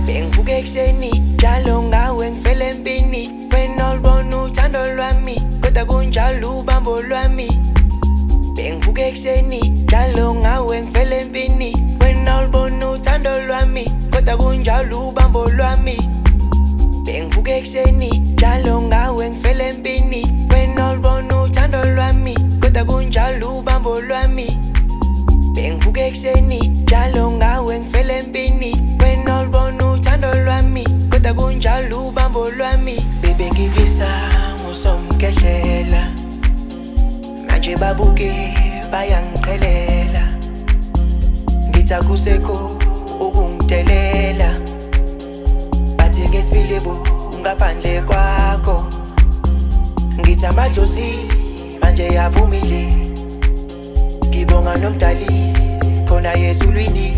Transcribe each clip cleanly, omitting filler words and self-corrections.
Bengivuka ekseni njalo ngawe ngivele empini, wena ulibona uthando lwami kodwa kunjalo ubambo lwami. Bengivuka ekseni njalo ngawe ngivele empini, wena ulibona uthando lwami kodwa kunjalo ubambo lwami. Bengivuka ekseni njalo ngawe ngivele empini, wena ulibona uthando lwami kodwa kunjalo ubambo lwami. Bengivuka ekseni njalo ngawe ngivele empini, wena ulibona uthando lwami kodwa kunjalo ubambo lwami. Bebengibisa ngusomkhehlela, manje babuke bayangiqhelela, ngithi akusekho ukungidelela, bathi ngesibili ngaphandle kwakho, ngithi amadlozi manje yavumile, ngibonga nomdali khona ezulwini.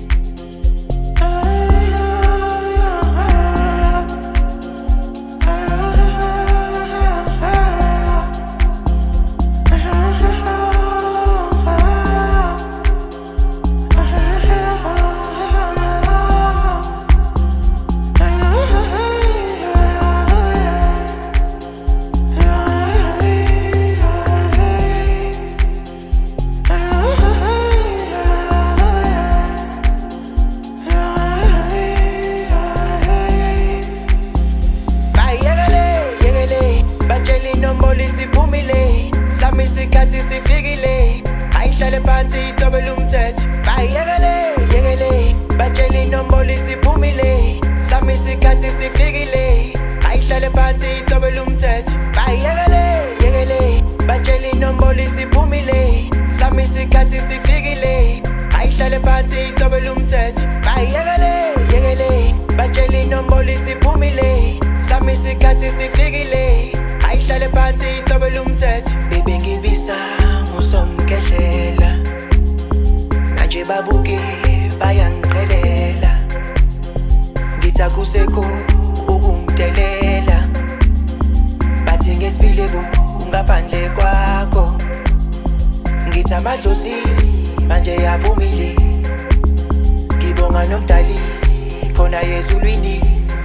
Sami isikhathi sifikile, ayihlale phansi ithobele umthetho. Bayekele, batshela inombolo isiphumile. Sami isikhathi sifikile, ayihlale phansi ithobele umthetho. Bayekele, batshela inombolo isiphumile. Sami isikhathi sifikile, ayihlale phansi ithobele umthetho. Bayekele, batshela inombolo isiphumile. Sami isikhathi sifikile, ayihlale phansi ithobele umthetho. Bebengibisa ngusomkhehlela, manje babuke bayangiqhelela, ngithi akusekho ukungidelela, bathi ngesibili ngaphandle kwakho, ngithi amadlozi manje yavumile, ngibonga nomdali khona ezulwini.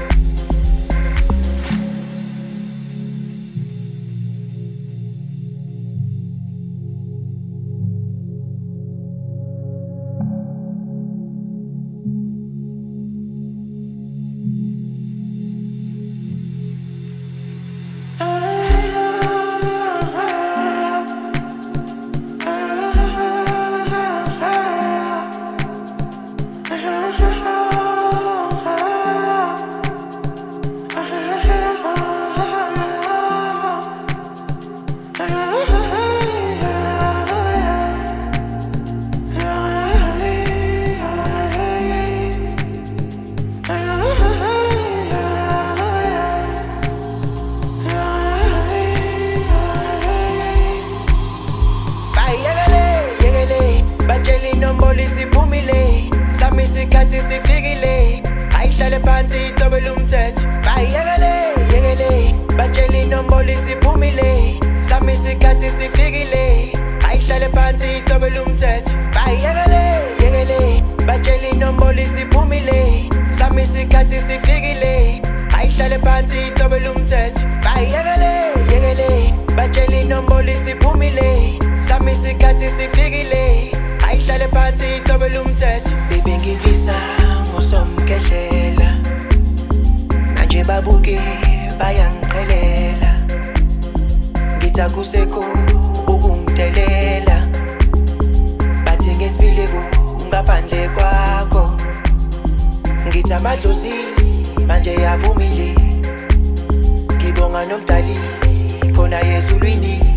Batshela inombolo isiphumile, sami isikhathi sifikile, ayihlale phansi ithobele umthetho. Bayekele, batshela inombolo isiphumile, sami isikhathi sifikile, ayihlale phansi ithobele umthetho. Bayekele, batshela inombolo isiphumile, sami isikhathi sifikile, ayihlale phansi ithobele umthetho. Bayekele, batshela inombolo isiphumile, sami isikhathi sifikile, ayihlale phansi ithobele umthetho. Bebengibisa ngusomkhehlela, manje babuke bayangiqhelela, ngithi akusekho ukungidelela, bathi ngesibili ngaphandle kwakho, ngithi amadlozi manje yavumile, ngibonga nomdali khona ezulwini.